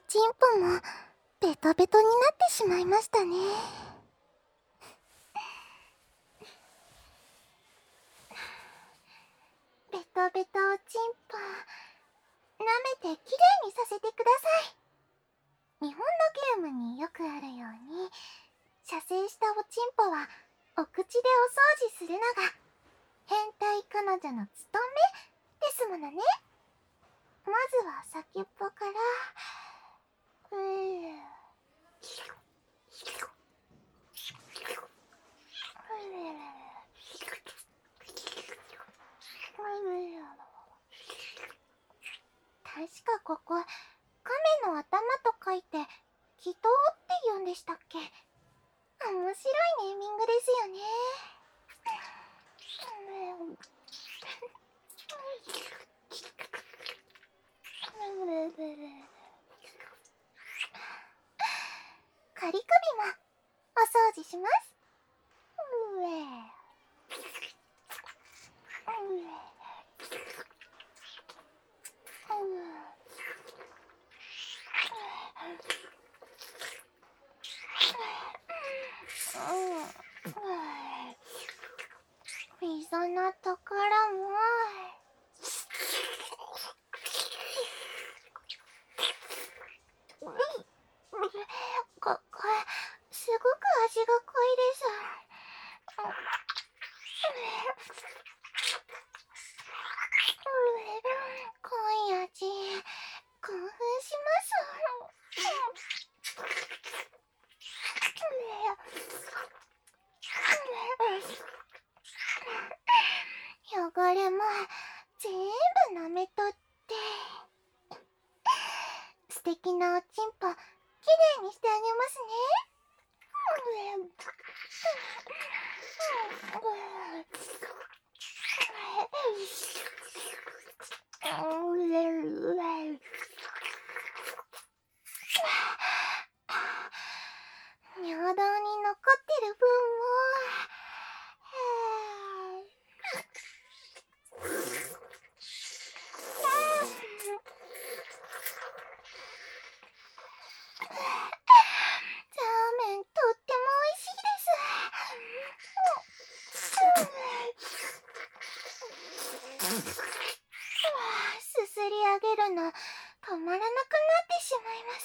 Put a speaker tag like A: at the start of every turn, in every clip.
A: チンポもベトベトになってしまいましたね。ベトベトおちんぽ、舐めてきれいにさせてください。日本のゲームによくあるように、射精したおちんぽはお口でお掃除するのが変態彼女の務めですものね。まずは先っぽから確かここ、亀の頭と書いて祈祷って言うんでしたっけ。面白いネーミングですよね。仮首もお掃除します。溝のところもこれすごく味が濃いです。濃い味、興奮します。汚れも全部舐めとって素敵なおちんぽきれいにしてあげますね。尿道に残ってる分もラーメンとっても美味しいです。すすり上げるの止まらなくなってしまいます。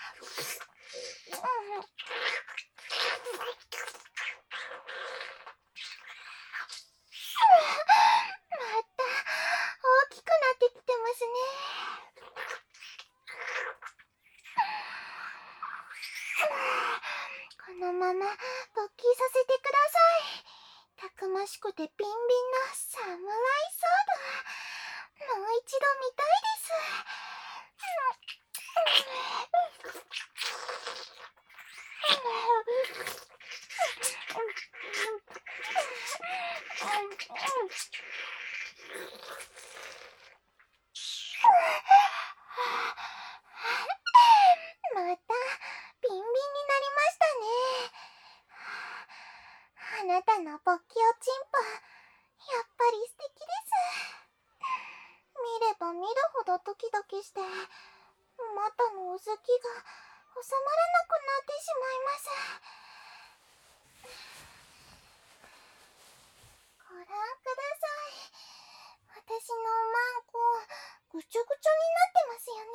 A: また大きくなってきてますね。このまま勃起させてください。たくましくてビンビンなサムライソード、もう一度見たいです。またビンビンになりましたね。あなたの勃起おちんぽ、やっぱり素敵です。見れば見るほどドキドキして、股のうずきが収まらなくなってしまいます。ご覧ください。私のおまんこ、ぐちょぐちょになってますよね。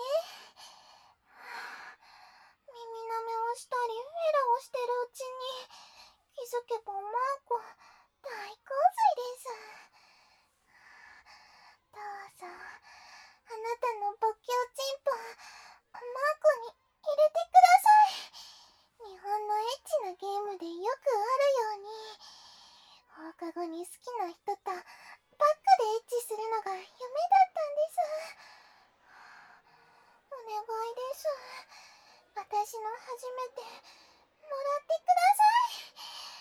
A: 耳舐めをしたりフェラをしてるうちに、気づけばおまんこ大洪水です。どうぞ、あなたの勃起おちんぽ、おまんこに入れてください。日本のエッチなゲームでよくあるように、放課後に好きな人とバックでエッチするのが夢だったんです。お願いです。私の初めてもらってください。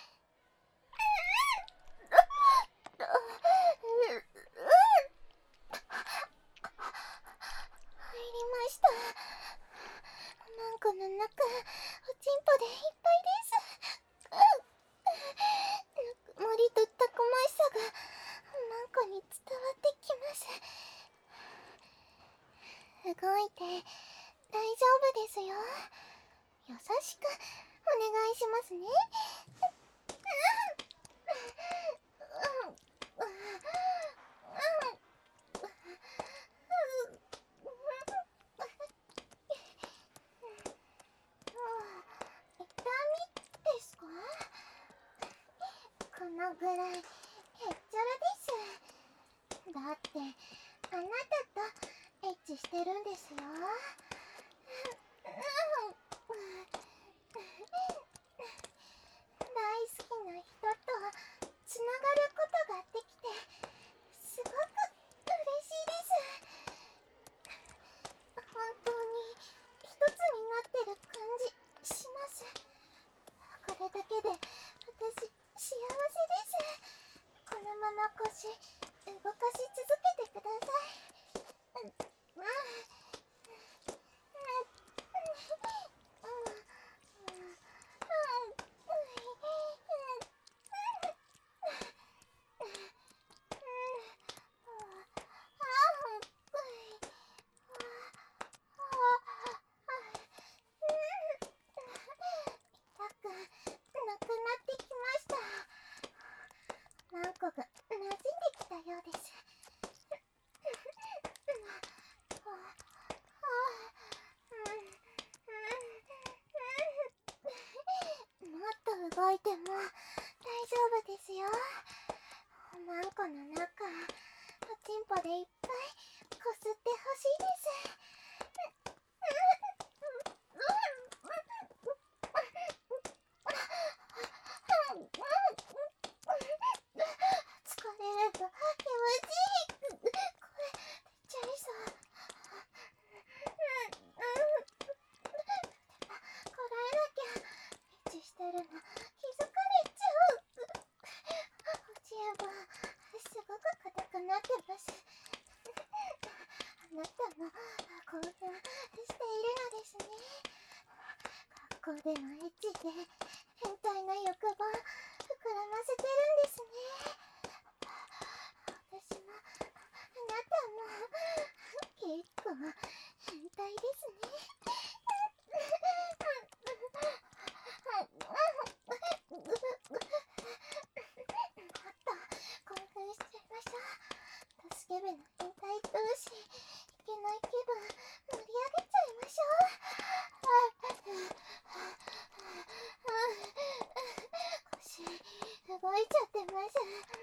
A: 入りました。おまんこの中、おちんぽでいっぱいです。ぬくもりとたくましさがおまんこに伝わってきます。動いて大丈夫ですよ。優しくお願いしますね。痛みですか？このぐらいへっちゃらです。だってあなたとエッチしてるんですよ。大好きな人とつながることができてすごく嬉しいです。本当に一つになってる感じします。これだけで私幸せです。このまま腰動かし続けてください。痛くなくなってきました。何個か馴染んできたようです。もっと動いても大丈夫ですよ。マンコの中、おちんぽでいっぱいこすってほしいです。疲れると気持ちいい。これ出ちゃいそう。こらえなきゃ。エッチしてるの気づかれちゃう。おちんぽすごく硬くなってます。あなたも興奮しているのですね。学校でのエッチで変態な欲望膨らませてるんですね。私もあなたも結構変態ですね。もっと興奮しちゃいましょう。助け舟の変態同士いけない気分盛り上げちゃいましょう。腰動いちゃってます。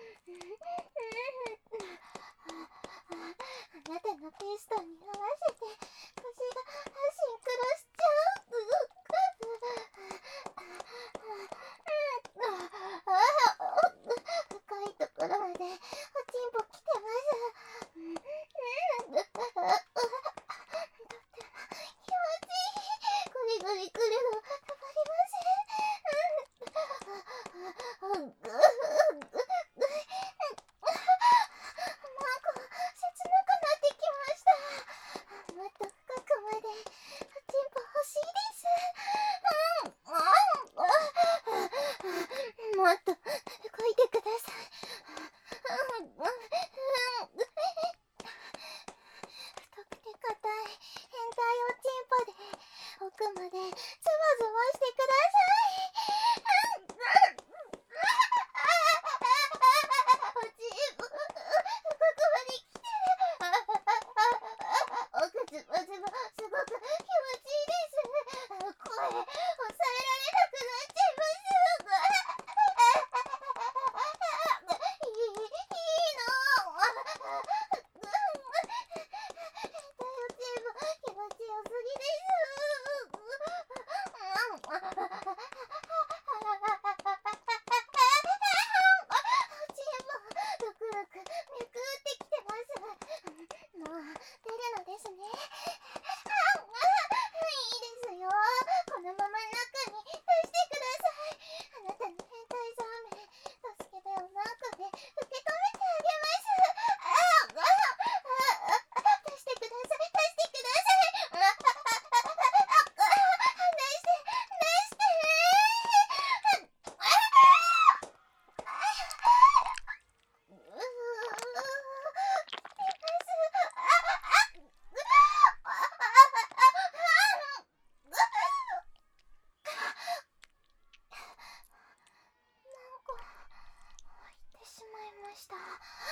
A: あなたのペーストに合わせて腰がシンクロしちゃう。深いところまでおちんぽ来てます。とっても気持ちいい。ゴリゴリくるのたまりません。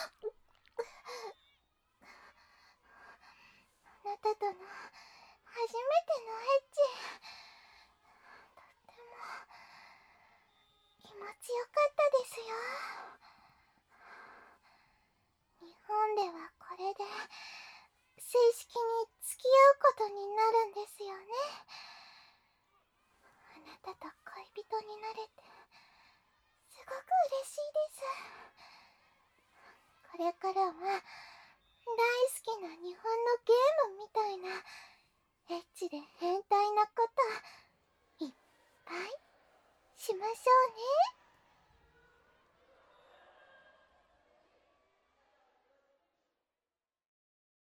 A: あなたとの初めてのエッチ、とっても気持ちよかったですよ。日本ではこれで正式に付き合うことになるんですよね。あなたと恋人になれてすごく嬉しいです。これからは